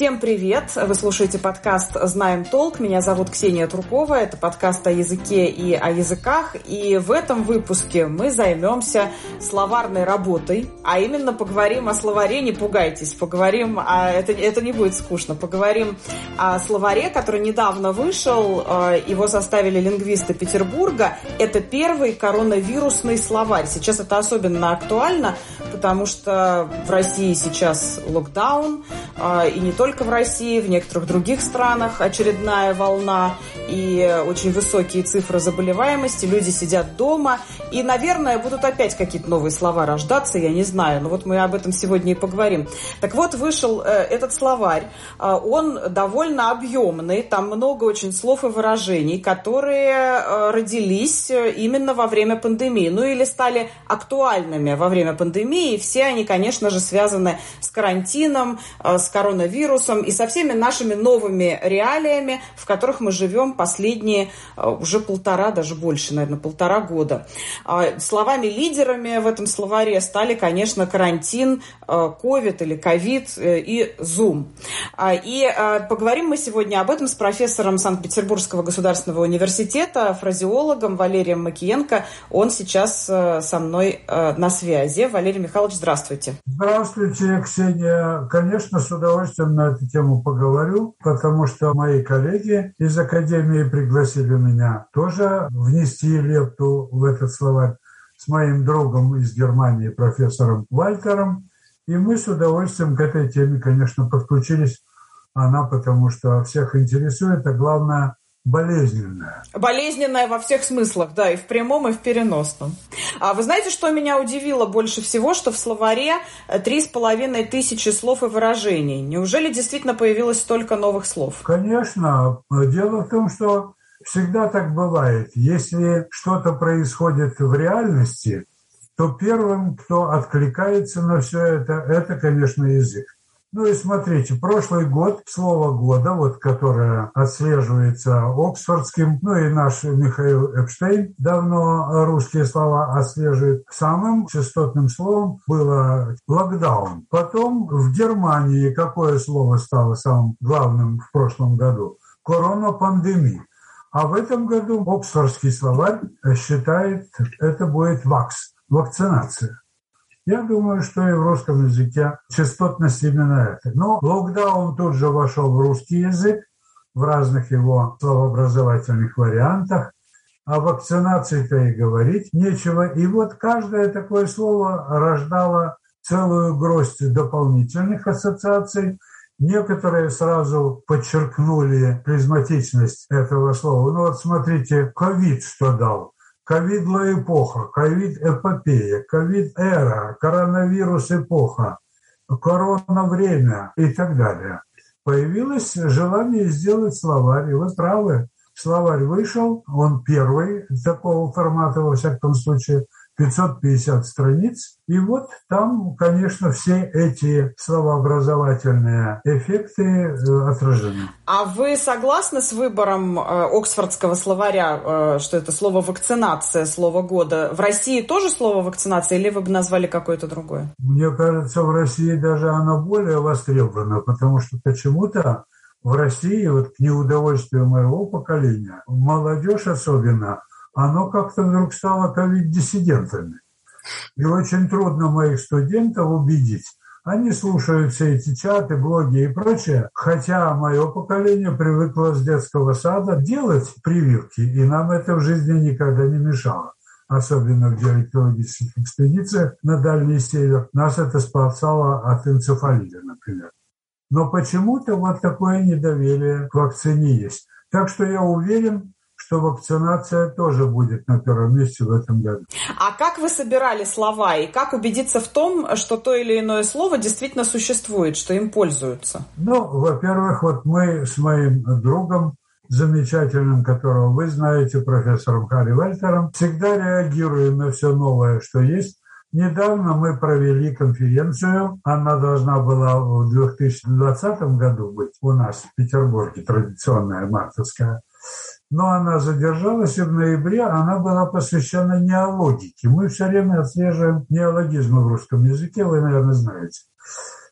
Всем привет! Вы слушаете подкаст «Знаем толк». Меня зовут Ксения Трукова. Это подкаст о языке и о языках. И в этом выпуске мы займемся словарной работой. А именно поговорим о словаре, не пугайтесь. Поговорим это не будет скучно. Поговорим о словаре, который недавно вышел. Его составили лингвисты Петербурга. Это первый коронавирусный словарь. Сейчас это особенно актуально, потому что в России сейчас локдаун. И не только в России, в некоторых других странах очередная волна и очень высокие цифры заболеваемости. Люди сидят дома. И, наверное, будут опять какие-то новые слова рождаться, я не знаю. Но вот мы об этом сегодня и поговорим. Так вот, вышел этот словарь. Он довольно объемный. Там много очень слов и выражений, которые родились именно во время пандемии. Ну или стали актуальными во время пандемии. И все они, конечно же, связаны с карантином, с коронавирусом и со всеми нашими новыми реалиями, в которых мы живем последние уже даже больше, наверное, 1,5 года. Словами-лидерами в этом словаре стали, конечно, карантин, ковид или ковид и Zoom. И поговорим мы сегодня об этом с профессором Санкт-Петербургского государственного университета, фразеологом Валерием Макиенко. Он сейчас со мной на связи. Валерий Михайлович, здравствуйте. Здравствуйте, Ксения. Конечно, с удовольствием на эту тему поговорю, потому что мои коллеги из Академии пригласили меня тоже внести лепту в этот словарь с моим другом из Германии, профессором Вальтером. И мы с удовольствием к этой теме, конечно, подключились. Она потому что всех интересует, а главное – болезненная. Болезненная во всех смыслах, да, и в прямом, и в переносном. А вы знаете, что меня удивило больше всего? Что в словаре 3500 слов и выражений. Неужели действительно появилось столько новых слов? Конечно. Дело в том, что всегда так бывает. Если что-то происходит в реальности, то первым, кто откликается на все это, конечно, язык. Ну и смотрите, прошлый год, слово года, которое отслеживается Оксфордским, и наш Михаил Эпштейн давно русские слова отслеживает, самым частотным словом было локдаун. Потом в Германии какое слово стало самым главным в прошлом году? Коронапандемия. А в этом году Оксфордский словарь считает, это будет вакцинация. Я думаю, что и в русском языке частотность именно это. Но локдаун тут же вошел в русский язык, в разных его словообразовательных вариантах. О вакцинации-то и говорить нечего. И каждое такое слово рождало целую гроздь дополнительных ассоциаций. Некоторые сразу подчеркнули призматичность этого слова. Смотрите, ковид что дал. Ковид-эпоха, ковид-эпопея, ковид-эра, коронавирус-эпоха, корона-время и так далее. Появилось желание сделать словарь. И вы правы, словарь вышел, он первый такого формата, во всяком случае, 550 страниц. И там, конечно, все эти словообразовательные эффекты отражены. А вы согласны с выбором Оксфордского словаря, что это слово «вакцинация», слово года? В России тоже слово «вакцинация» или вы бы назвали какое-то другое? Мне кажется, в России даже оно более востребовано, потому что почему-то в России, к неудовольствию моего поколения, молодежь особенно, оно как-то вдруг стало ковид-диссидентами. И очень трудно моих студентов убедить. Они слушают все эти чаты, блоги и прочее, хотя мое поколение привыкло с детского сада делать прививки, и нам это в жизни никогда не мешало. Особенно в диалектологических экспедициях на Дальний Север. Нас это спасало от энцефалита, например. Но почему-то такое недоверие к вакцине есть. Так что я уверен, что вакцинация тоже будет на первом месте в этом году. А как вы собирали слова и как убедиться в том, что то или иное слово действительно существует, что им пользуются? Во-первых, мы с моим другом замечательным, которого вы знаете, профессором Харри Вальтером, всегда реагируем на все новое, что есть. Недавно мы провели конференцию, она должна была в 2020 году быть у нас в Петербурге, традиционная мартовская. Но она задержалась, и в ноябре она была посвящена неологике. Мы все время отслеживаем неологизмы в русском языке, вы, наверное, знаете.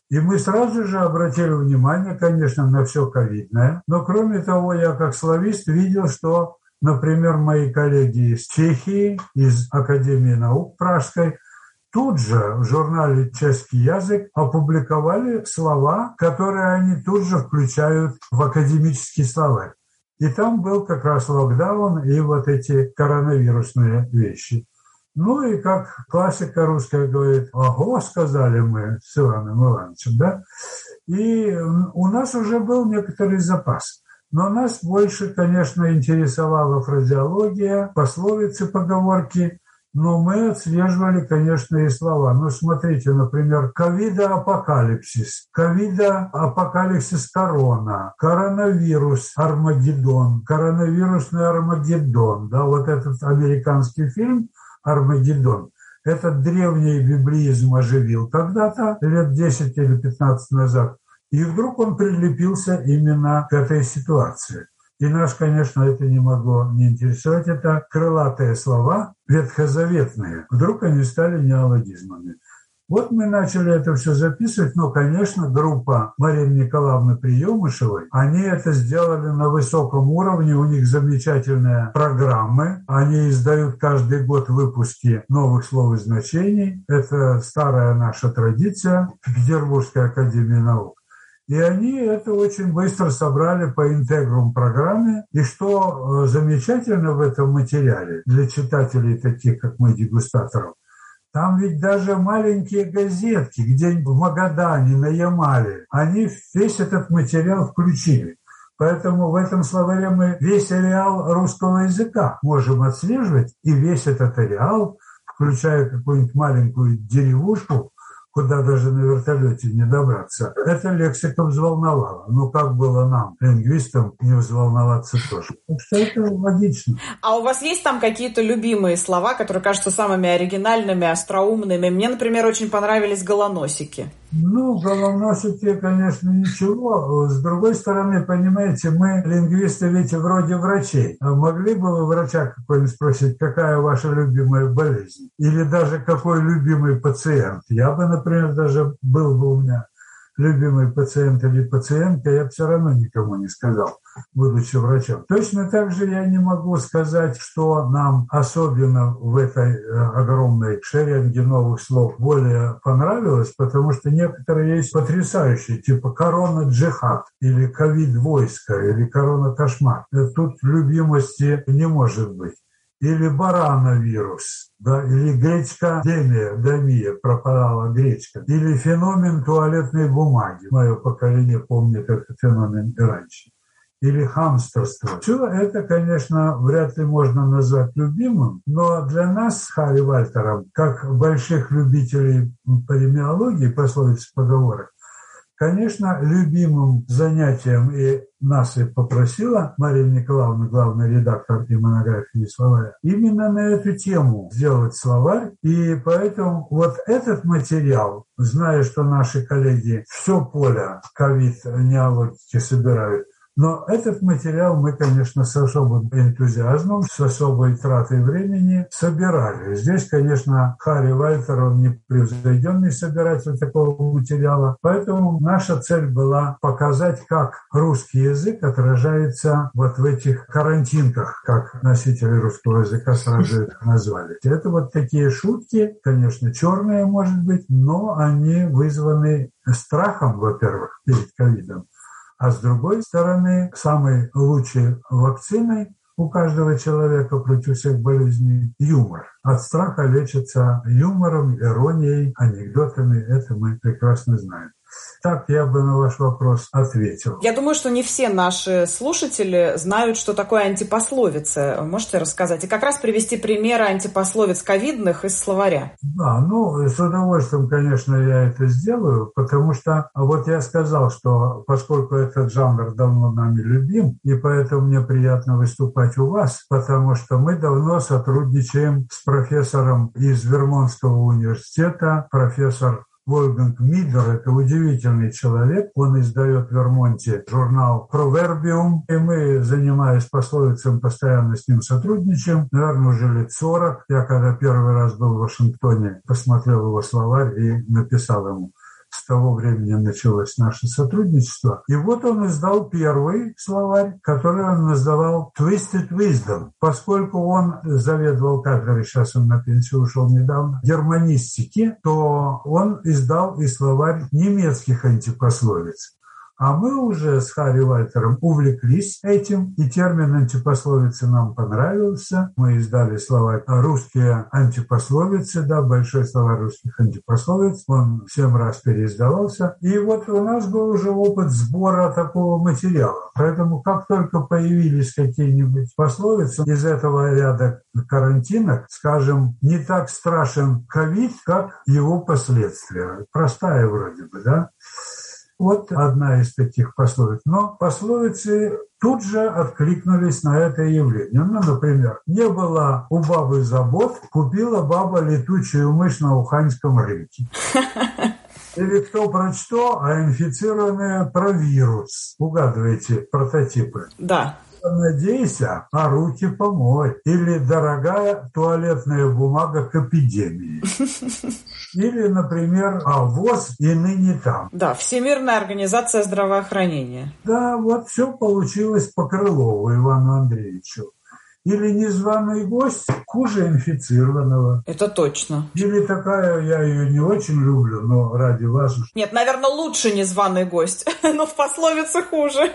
И мы сразу же обратили внимание, конечно, на все ковидное. Но кроме того, я как славист видел, что, например, мои коллеги из Чехии, из Академии наук Пражской, тут же в журнале «Чешский язык» опубликовали слова, которые они тут же включают в академический словарь. И там был как раз локдаун и вот эти коронавирусные вещи. Ну и как классика русская говорит, ого, сказали мы с Иваном Ивановичем, да? И у нас уже был некоторый запас. Но нас больше, конечно, интересовала фразеология, пословицы, поговорки. Но мы отслеживали, конечно, и слова. Ну, смотрите, например, ковида-апокалипсис, ковида-апокалипсис корона, коронавирус Армагеддон, коронавирусный Армагеддон. Да, вот этот американский фильм «Армагеддон», этот древний библеизм оживил когда-то, лет 10 или 15 назад, и вдруг он прилепился именно к этой ситуации. И нас, конечно, это не могло не интересовать. Это крылатые слова, ветхозаветные. Вдруг они стали неологизмами. Вот мы начали это все записывать, но, конечно, группа Марины Николаевны Приемышевой, они это сделали на высоком уровне, у них замечательные программы, они издают каждый год выпуски новых слов и значений. Это старая наша традиция в Петербургской академии наук. И они это очень быстро собрали по интегрум программе. И что замечательно в этом материале для читателей, таких как мы, дегустаторов, там ведь даже маленькие газетки, где-нибудь в Магадане, на Ямале, они весь этот материал включили. Поэтому в этом словаре мы весь ареал русского языка можем отслеживать, и весь этот ареал, включая какую-нибудь маленькую деревушку, куда даже на вертолете не добраться. Эта лексика взволновала. Ну, как было нам, лингвистам, не взволноваться тоже. Так что это логично. А у вас есть там какие-то любимые слова, которые кажутся самыми оригинальными, остроумными? Мне, например, очень понравились голоносики. Ну, голоносики, конечно, ничего. С другой стороны, понимаете, мы, лингвисты, ведь вроде врачей. А могли бы вы врача какой-нибудь спросить, какая ваша любимая болезнь? Или даже какой любимый пациент? Я бы, например, даже был бы у меня любимый пациент или пациентка, я бы все равно никому не сказал, будучи врачом. Точно так же я не могу сказать, что нам особенно в этой огромной шеренге новых слов более понравилось, потому что некоторые есть потрясающие, типа корона-джихад, или ковид-войско, или корона-кошмар. Тут любимости не может быть. Или барановирус, да, или гречка-демия, пропадала гречка, или феномен туалетной бумаги. Мое поколение помнит этот феномен и раньше. Или хамстерство. Все это, конечно, вряд ли можно назвать любимым, но для нас с Харри Вальтером, как больших любителей паремиологии, пословиц, поговорок, конечно, любимым занятием, и нас и попросила Марина Николаевна, главный редактор и монографии словаря, именно на эту тему сделать словарь. И поэтому вот этот материал, зная, что наши коллеги все поле ковид-неологики собирают, но этот материал мы, конечно, с особым энтузиазмом, с особой тратой времени собирали. Здесь, конечно, Харри Вальтер, он непревзойденный собиратель такого материала, поэтому наша цель была показать, как русский язык отражается вот в этих карантинках, как носители русского языка сразу их назвали. Это вот такие шутки, конечно, черные, может быть, но они вызваны страхом, во-первых, перед ковидом. А с другой стороны, самой лучшей вакциной у каждого человека против всех болезней – юмор. От страха лечится юмором, иронией, анекдотами. Это мы прекрасно знаем. Так я бы на ваш вопрос ответил. Я думаю, что не все наши слушатели знают, что такое антипословицы. Можете рассказать? И как раз привести примеры антипословиц ковидных из словаря. Да, с удовольствием, конечно, я это сделаю, потому что вот я сказал, что поскольку этот жанр давно нами любим, и поэтому мне приятно выступать у вас, потому что мы давно сотрудничаем с профессором из Вермонтского университета, профессор Вольфганг Мидер – это удивительный человек. Он издает в Вермонте журнал «Провербиум», и мы, занимаясь пословицами, постоянно с ним сотрудничаем. Наверное, уже лет 40. Я когда первый раз был в Вашингтоне, посмотрел его словарь и написал ему того времени началось наше сотрудничество. И вот он издал первый словарь, который он называл «Twisted Wisdom». Поскольку он заведовал кафедрой, сейчас он на пенсию ушел недавно, германистики, то он издал и словарь немецких антипословиц. А мы уже с Харри Вальтером увлеклись этим, и термин антипословицы нам понравился. Мы издали словарь «Русские антипословицы», да, большой словарь русских антипословиц. Он 7 раз переиздавался. И вот у нас был уже опыт сбора такого материала. Поэтому как только появились какие-нибудь пословицы из этого ряда карантинок, скажем, не так страшен ковид, как его последствия. Простая вроде бы, да? Вот одна из таких пословиц. Но пословицы тут же откликнулись на это явление. Ну, например, не было у бабы забот, купила баба летучую мышь на уханьском рынке. Или кто про что, а инфицированные про вирус. Угадываете прототипы? Да. Надейся, а руки помой. Или дорогая туалетная бумага к эпидемии. Или, например, ВОЗ и ныне там. Да, Всемирная организация здравоохранения. Да, вот все получилось по Крылову Ивану Андреевичу. Или незваный гость хуже инфицированного. Это точно. Или такая, я ее не очень люблю, но ради вас... Нет, наверное, лучше незваный гость, но в пословице хуже.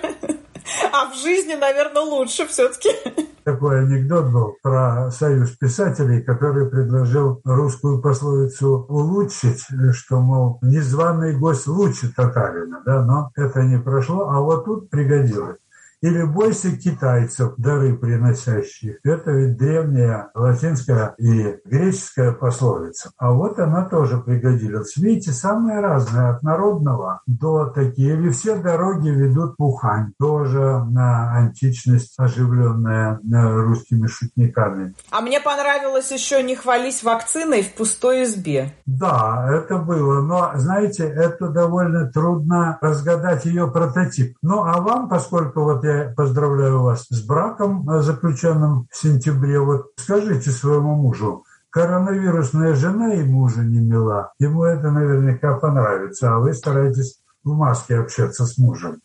А в жизни, наверное, лучше все-таки. Такой анекдот был про союз писателей, который предложил русскую пословицу улучшить, что, мол, незваный гость лучше татарина, да, но это не прошло, а вот тут пригодилось. Или «бойся китайцев, дары приносящих». Это ведь древняя латинская и греческая пословица. А вот она тоже пригодилась. Видите, самые разные, от народного до такие. Или «все дороги ведут в Ухань». Тоже на античность, оживленная русскими шутниками. А мне понравилось еще «не хвались вакциной в пустой избе». Да, это было. Но, знаете, это довольно трудно разгадать ее прототип. Ну, а вам, поскольку вот я поздравляю вас с браком, заключенным в сентябре. Вот скажите своему мужу, коронавирусная жена и мужа не мила. Ему это наверняка понравится, а вы стараетесь в маске общаться с мужем.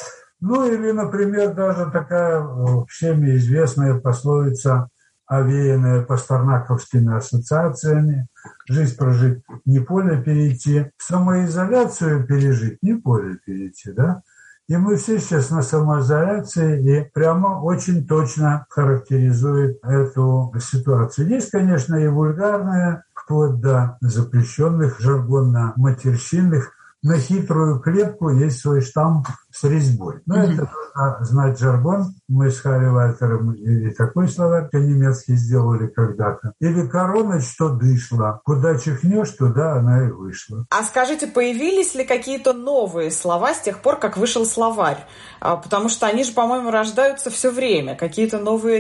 Ну или, например, даже такая всеми известная пословица, овеянная пастернаковскими ассоциациями: жизнь прожить, не поле перейти, самоизоляцию пережить, не поле перейти, да? И мы все сейчас на самоизоляции, и прямо очень точно характеризует эту ситуацию. Есть, конечно, и вульгарные, вплоть до запрещенных жаргонно-матерщинных. На хитрую клетку есть свой штамп с резьбой. Но это нужно знать жаргон. Мы с Харри Вальтером и такой словарь по-немецки сделали когда-то. Или корона, что дышла. Куда чихнешь, туда она и вышла. А скажите, появились ли какие-то новые слова с тех пор, как вышел словарь? Потому что они же, по-моему, рождаются все время. Какие-то новые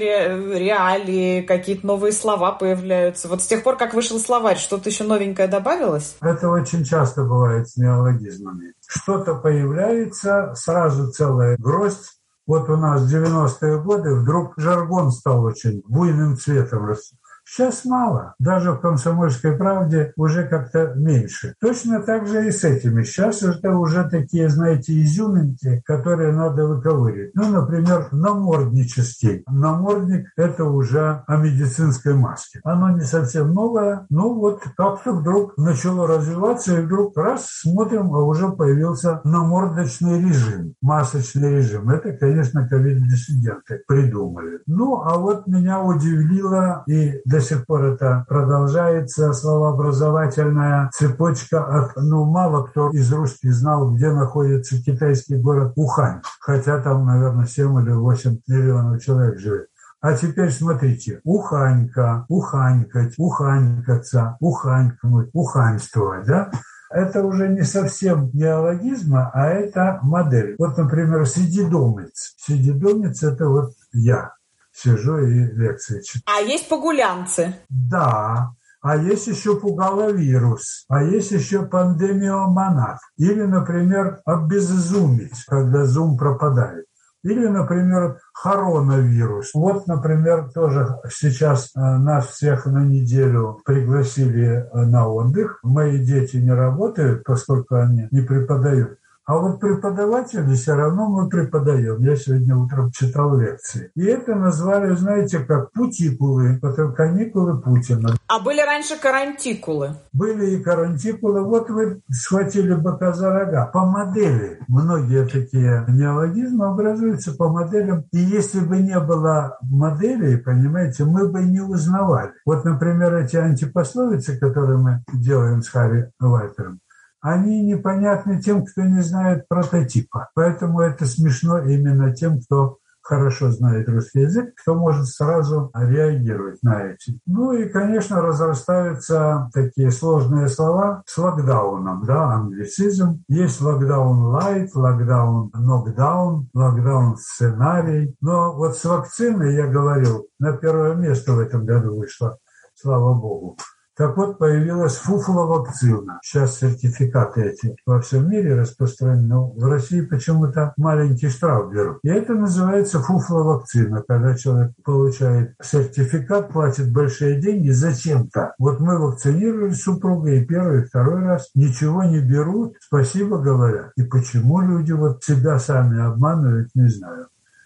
реалии, какие-то новые слова появляются. Вот с тех пор, как вышел словарь, что-то еще новенькое добавилось? Это очень часто бывает с неологизмами. Что-то появляется, сразу целая гроздь. Вот у нас в 90-е годы вдруг жаргон стал очень буйным цветом расти. Сейчас мало. Даже в «Комсомольской правде» уже как-то меньше. Точно так же и с этими. Сейчас это уже такие, знаете, изюминки, которые надо выковыривать. Ну, например, наморднический. Намордник – это уже о медицинской маске. Оно не совсем новое, но вот как-то вдруг начало развиваться, и вдруг раз смотрим, а уже появился намордочный режим, масочный режим. Это, конечно, ковид-диссиденты придумали. Ну, а вот меня удивило, и до сих пор это продолжается, словообразовательная цепочка от, мало кто из русских знал, где находится китайский город Ухань, хотя там, наверное, 7 или 8 миллионов человек живет. А теперь смотрите: уханька, уханькать, уханькаться, уханькнуть, уханьствовать, да? Это уже не совсем неологизма, а это модель. Вот, например, сидидомец. Сидидомец – это вот я. Сижу и лекции читаю. А есть погулянцы? Да. А есть еще пугаловирус. А есть еще пандемиомонад. Или, например, обеззумить, когда зум пропадает. Или, например, коронавирус. Вот, например, тоже сейчас нас всех на неделю пригласили на отдых. Мои дети не работают, поскольку они не преподают. А вот преподаватели все равно мы преподаем. Я сегодня утром читал лекции. И это назвали, знаете, как путикулы, потом каникулы Путина. А были раньше карантикулы? Были и карантикулы. Вот вы схватили быка за рога. По модели. Многие такие неологизмы образуются по моделям. И если бы не было моделей, понимаете, мы бы не узнавали. Вот, например, эти антипословицы, которые мы делаем с Харри Вайтером, они непонятны тем, кто не знает прототипа. Поэтому это смешно именно тем, кто хорошо знает русский язык, кто может сразу реагировать на эти. Ну и, конечно, разрастаются такие сложные слова с локдауном, да, англицизм. Есть локдаун лайт, локдаун нокдаун, локдаун сценарий. Но вот с вакциной, я говорил, на первое место в этом году вышло, слава богу. Так вот, появилась фуфловакцина. Сейчас сертификаты эти во всем мире распространены, но в России почему-то маленький штраф берут. И это называется фуфловакцина, когда человек получает сертификат, платит большие деньги зачем-то. Вот мы вакцинировали с супругой и первый, и второй раз, ничего не берут, спасибо говорят. И почему люди вот себя сами обманывают, не знаю.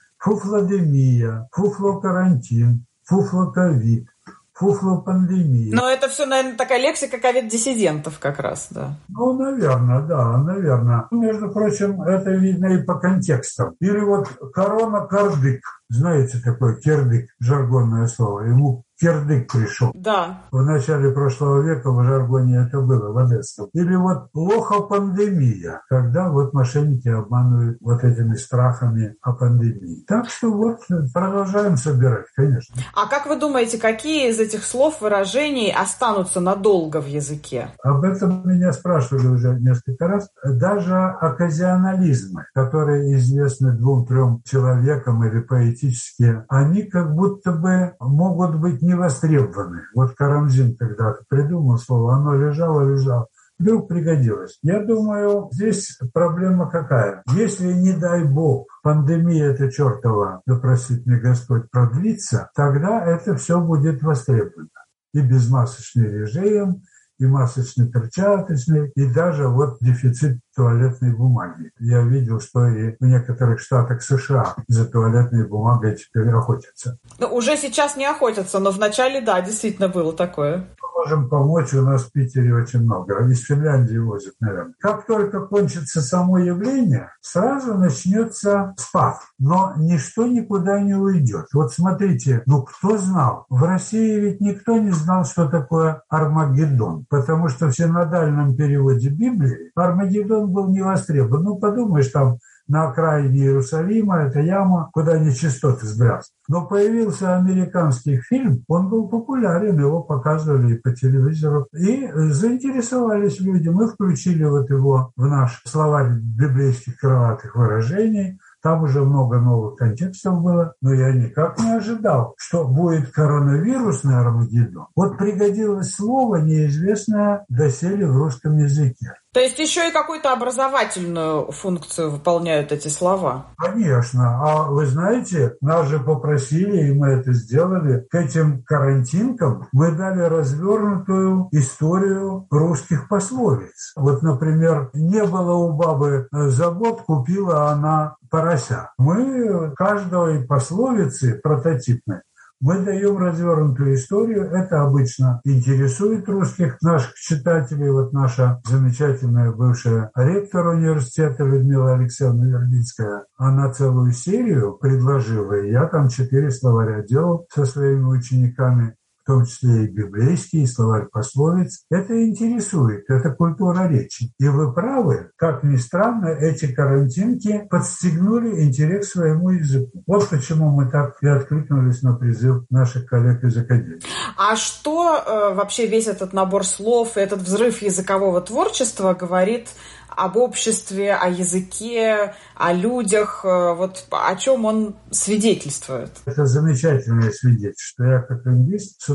Фуфлодемия, фуфлокарантин, фуфлоковид. Фуфлопандемия. Но это все, наверное, такая лексика ковид-диссидентов как раз, да. Ну, наверное, да, наверное. Между прочим, это видно и по контекстам. Или вот корона-кардык. Знаете такое кирдык, жаргонное слово. Ему кирдык пришел. Да. В начале прошлого века в жаргоне это было, в одесском. Или вот лохопандемия, когда вот мошенники обманывают вот этими страхами о пандемии. Так что вот продолжаем собирать, конечно. А как вы думаете, какие из этих слов, выражений останутся надолго в языке? Об этом меня спрашивали уже несколько раз. Даже оказионализмы, которые известны 2-3 человекам или поэтически, они как будто бы могут быть не востребованы. Вот Карамзин когда-то придумал слово, оно лежало, вдруг пригодилось. Я думаю, здесь проблема какая? Если, не дай бог, пандемия эта чертова, да простит мне Господь, продлится, тогда это все будет востребовано. И безмасочный режим, и масочно-перчаточный, и даже вот дефицит туалетной бумаги. Я видел, что и в некоторых штатах США за туалетной бумагой теперь охотятся. Ну, уже сейчас не охотятся, но вначале, да, действительно было такое. Мы можем помочь, у нас в Питере очень много. Из Финляндии возят, наверное. Как только кончится само явление, сразу начнется спад. Но ничто никуда не уйдет. Вот смотрите, кто знал? В России ведь никто не знал, что такое Армагеддон. Потому что в синодальном переводе Библии Армагеддон был не востребован. Подумаешь, там на окраине Иерусалима, это яма, куда нечистоты сбрасывают. Но появился американский фильм, он был популярен, его показывали и по телевизору. И заинтересовались люди. Мы включили вот его в наш словарь библейских крылатых выражений. Там уже много новых контекстов было, но я никак не ожидал, что будет коронавирусный Армагеддон. Вот пригодилось слово, неизвестное доселе в русском языке. То есть еще и какую-то образовательную функцию выполняют эти слова? Конечно. А вы знаете, нас же попросили, и мы это сделали, к этим карантинкам мы дали развернутую историю русских пословиц. Вот, например, не было у бабы забот, купила она порося. Мы каждой пословицы прототипной мы даем развернутую историю. Это обычно интересует русских наших читателей. Вот наша замечательная бывшая ректор университета Людмила Алексеевна Вербицкая, она целую серию предложила, и я там 4 словаря делал со своими учениками, в том числе и библейские, и словарь пословиц. Это интересует, это культура речи. И вы правы, как ни странно, эти карантинки подстегнули интерес к своему языку. Вот почему мы так и откликнулись на призыв наших коллег из Академии. А что вообще весь этот набор слов, этот взрыв языкового творчества говорит об обществе, о языке, о людях, вот о чем он свидетельствует? Это замечательное свидетельство. Я как лингвист с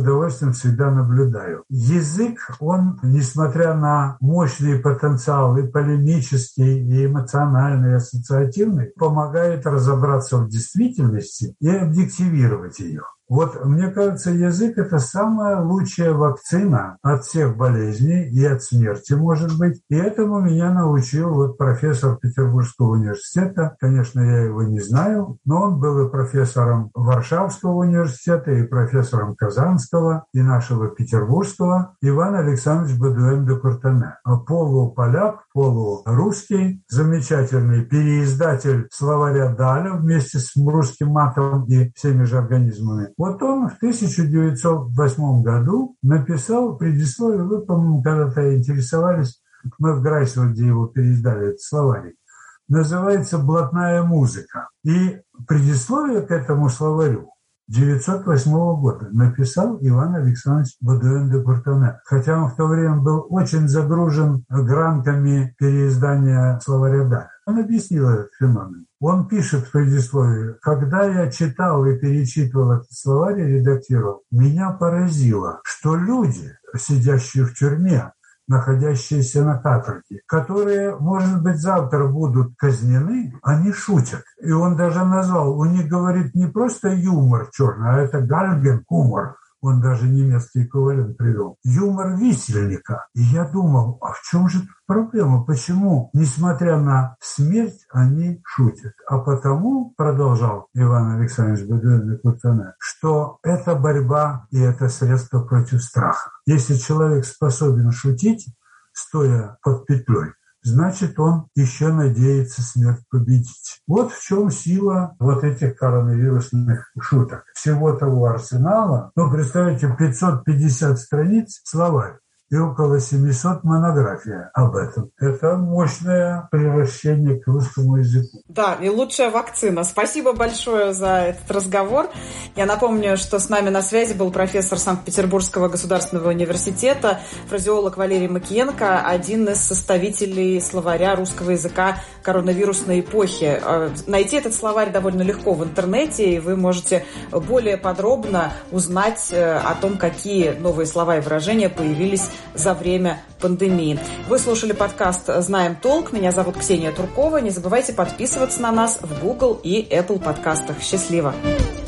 удовольствием всегда наблюдаю. Язык, он, несмотря на мощный потенциал и полемический, и эмоциональный, и ассоциативный, помогает разобраться в действительности и объективировать ее. Вот, мне кажется, язык – это самая лучшая вакцина от всех болезней и от смерти, может быть. И этому меня научил вот профессор Петербургского университета. Конечно, я его не знаю, но он был и профессором Варшавского университета, и профессором Казанского, и нашего Петербургского, Иван Александрович Бодуэн де Куртене. Полуполяк, полурусский, замечательный переиздатель словаря Даля вместе с русским матом и всеми же организмами. Вот он в 1908 году написал предисловие, вы, по-моему, когда-то интересовались, мы в Грайсвальде его переиздали, этот словарь, называется «Блатная музыка». И предисловие к этому словарю 1908 года написал Иван Александрович Бодуэн де Куртене. Хотя он в то время был очень загружен грантами переиздания словаря Даля. Он объяснил этот феномен. Он пишет в предисловии: когда я читал и перечитывал этот словарь и редактировал, меня поразило, что люди, сидящие в тюрьме, находящиеся на каторге, которые, может быть, завтра будут казнены, они шутят. И он даже назвал, у них, говорит, не просто юмор черный, а это гальген-humor. Он даже немецкий эквивалент привел. Юмор висельника. И я думал, а в чем же тут проблема? Почему, несмотря на смерть, они шутят? А потому, продолжал Иван Александрович Бодуэн де Куртене, что это борьба и это средство против страха. Если человек способен шутить, стоя под петлей, значит, он еще надеется смерть победить. Вот в чем сила вот этих коронавирусных шуток. Всего того арсенала, представьте, 550 страниц словарь и около 700 монографий об этом. Это мощное превращение к русскому языку. Да, и лучшая вакцина. Спасибо большое за этот разговор. Я напомню, что с нами на связи был профессор Санкт-Петербургского государственного университета, фразеолог Валерий Макиенко, один из составителей словаря русского языка коронавирусной эпохи. Найти этот словарь довольно легко в интернете, и вы можете более подробно узнать о том, какие новые слова и выражения появились за время пандемии. Вы слушали подкаст «Знаем толк». Меня зовут Ксения Туркова. Не забывайте подписываться на нас в Google и Apple подкастах. Счастливо!